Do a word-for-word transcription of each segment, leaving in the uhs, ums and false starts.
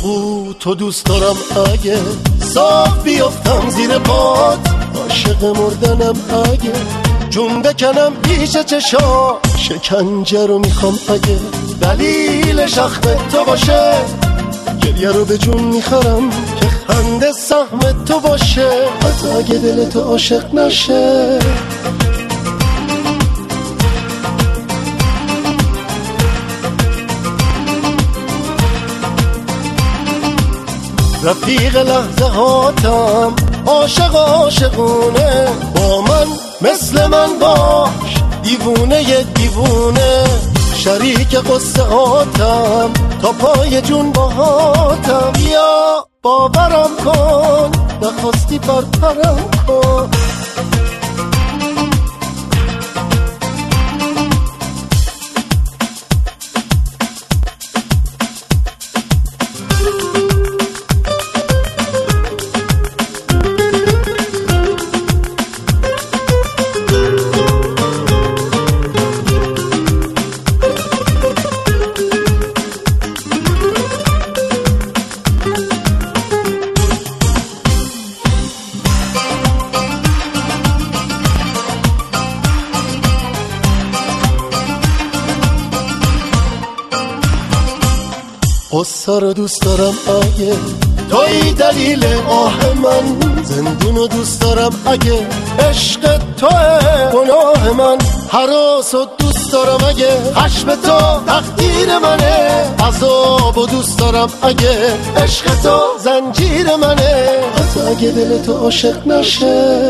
بگو تو دوست دارم اگه صاف بیفتم زیر پات، عاشق مردنم اگه جون بکنم پیش چشا، شکنجه رو میخوام اگه دلیلش اخم تو باشه، گریه رو به جون میخرم که خنده سهم تو باشه، حتی اگه دل تو عاشق نشه. رفیق لحظه هاتم عاشق عاشقونه، با من مثل من باش دیوونه ی دیوونه، شریک قصه هاتم تا پای جون باهاتم، بیا باورم کن نخواستی برپرم کن. قصه رو دوست دارم اگه توی دلیل آه من، زندون رو دوست دارم اگه عشق توه گناه من، هراس رو دوست دارم اگه خشم تو تقدیر منه، عذاب رو دوست دارم اگه عشق تو زنجیر منه، حتی اگه دل تو عاشق نشه.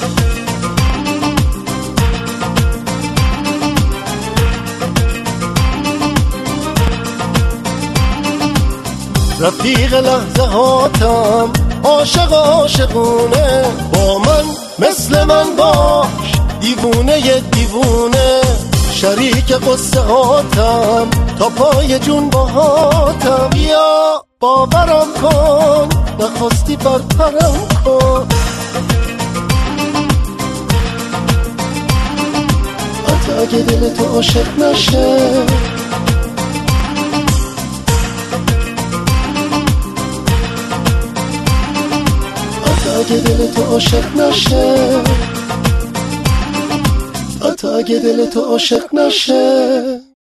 رفیق لحظه هاتم عاشق عاشقونه، با من مثل من باش دیوونه ی دیوونه، شریک قصه هاتم تا پای جون باهاتم، بیا باورم کن نخواستی برپرم کن. حتی اگه دل تو عاشق نشه. اگه دل تو عاشق نشه، حتی اگه دل تو عاشق نشه.